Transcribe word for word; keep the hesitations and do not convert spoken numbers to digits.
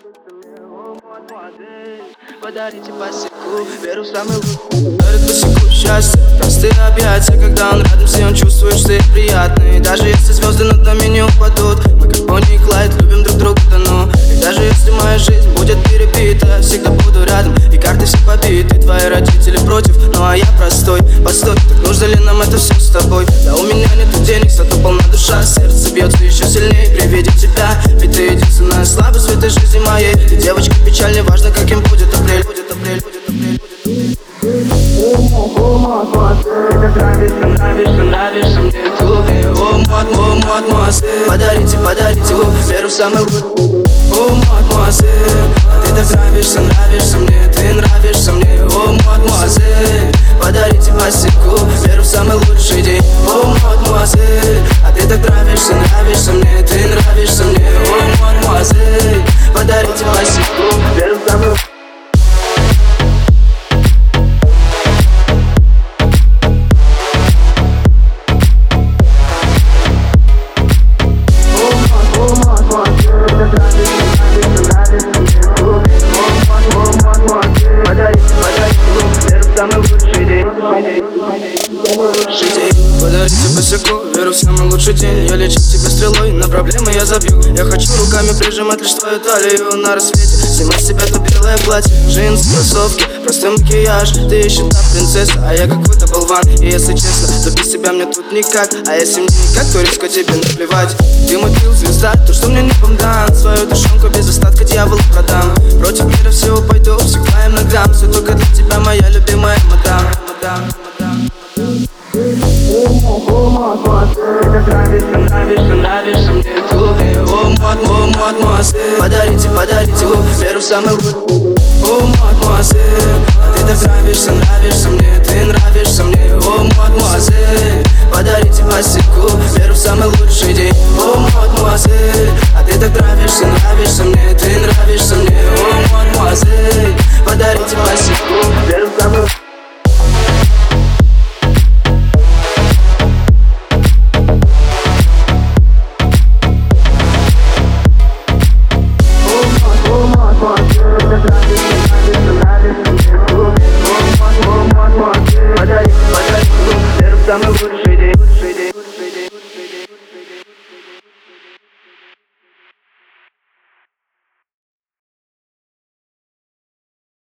Подарите посеку, веру в самый лучший. Дарит посеку счастье, простые объятия. Когда он рядом, все он чувствует, что ей приятно. И даже если звезды над нами не упадут, мы как Бонни и Клайд любим друг друга, да ну. И даже если моя жизнь будет перебита, я всегда буду рядом, и карты все побиты. Твои родители против, ну а я простой. Постой, так нужно ли нам это все с тобой? Да у меня нету денег, зато полна душа. Сердце бьется еще сильнее при виде тебя. Ведь ты единственная слабость в этой жизни моей. Ты девочка печаль, не важно каким будет апрель. Будет апрель, будет апрель, будет апрель. Ты так нравишься, нравишься, нравишься мне глубее. О, мадмо, мадмуазель, подарите, подарите веру в самый лучший. О, мадмуазель, ты так нравишься, нравишься мне, ты нравишься мне. О, мадмуазель, подарите посеку веру в самый лучший день. О, мадмуазель, а ты так нравишься, нравишься мне, ты нравишься мне. О, мадмуазель, подарите посеку веру в самый лучший. Подарите посеку, веру в самый лучший день. Я лечу тебя стрелой, на проблемы я забью. Я хочу руками прижимать лишь твою талию. На рассвете снимать с себя то белое платье, джинсы, кроссовки, простой макияж. Ты еще та принцесса, а я какой-то болван. И если честно, то без себя мне тут никак. А если мне никак, то резко тебе наплевать. Ты мой пил, звезда, то что мне не помдан. Свою душонку без остатка дьяволу продам. Против мира всего пойду, всегда им на грамм. Все только для тебя, моя любимая мадам, мадам, мадам. Ты так нравишься, нравишься, нравишься мне глубее. О, мадмо, мадмуазель, подарите, подарите веру в самый лучший. О, мадмуазель, ты так нравишься, нравишься мне, ты нравишься мне. О, мадмуазель,